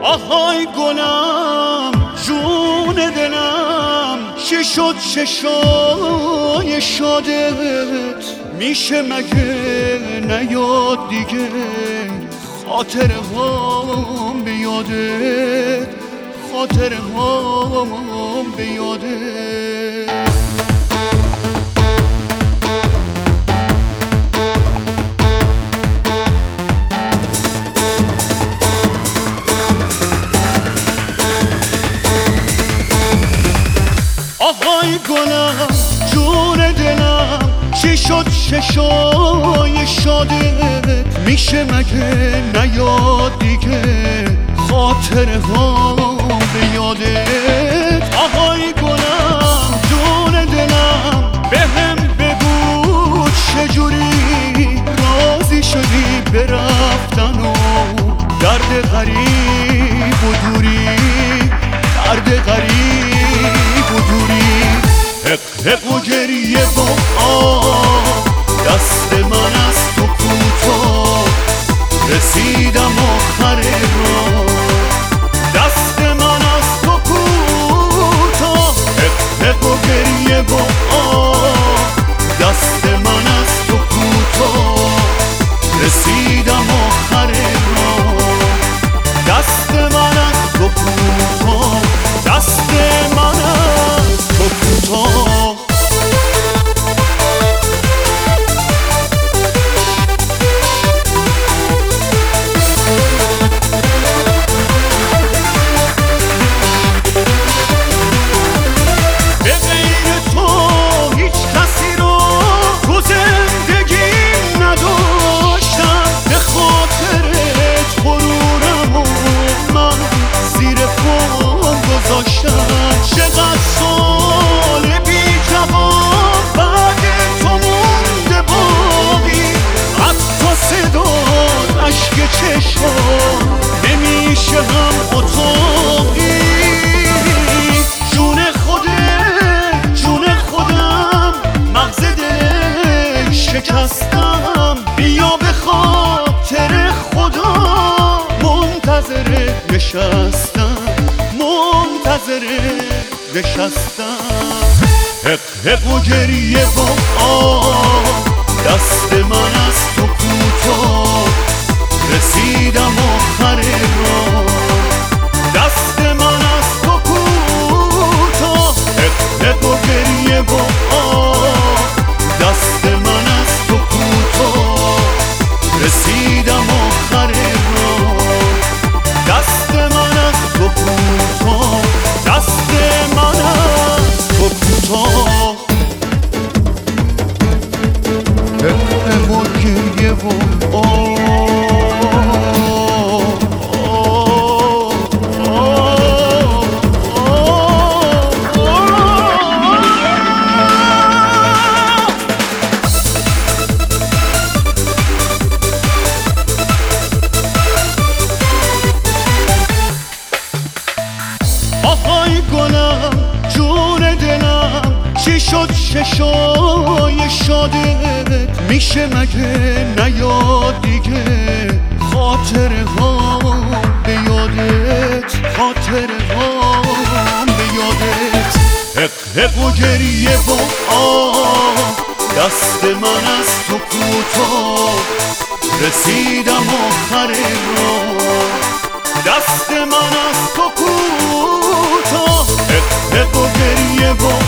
آهای گلم جون دلم، چی شد چشای شادت؟ میشه مگه نیاد دیگه خاطره هام به یادت، خاطره هام به یادت. آهای گلم جون دلم، چی شد چشای شادت؟ میشه مگه نیاد دیگه خاطره ها به یادت؟ آهای گلم جون دلم، بهم بگو چجوری راضی شدی برفتن و درد غریب و دوری، درد غریب و دوری. حق و گریه و آه، دست من از تو کوتاه، رسیدم آخر راه، دست من از تو کوتاه. حق و گریه و آه، دست من از تو کوتاه، رسیدم آخر راه، دست من از تو کوتاه، دست من از تو کوتاه. به غیر تو هیچ کسی رو تو زندگیم نداشتم، به خاطرت غرورم و من زیر پام گذاشتم. چقدر سال بی جواب بعد تو مونده باقی، حتی صدات اشک چشم نمیشه هم اتاقی. جون خودم مغز دل شکستم، بیا به خاطر خدا منتظر نشستم، منتظر نشستم. حق و گریه و آه، دست من از تو کوتاه، رسیدم آخر راه، دست من از تو کوتاه. حق و گریه و آه، دست من از تو کوتاه، رسیدم آخر راه، دست من از تو کوتاه، دست من از تو کوتاه. حق و گریه و آه، آهای گلم جون دلم، چی شد چشای شادت؟ میشه مگه نیاد دیگه خاطره هام به یادت، خاطره هام به یادت. حق و گریه و آه، دست من از تو کوتاه، رسیدم آخر راه، دست من از تو کوتاه. حق و گریه و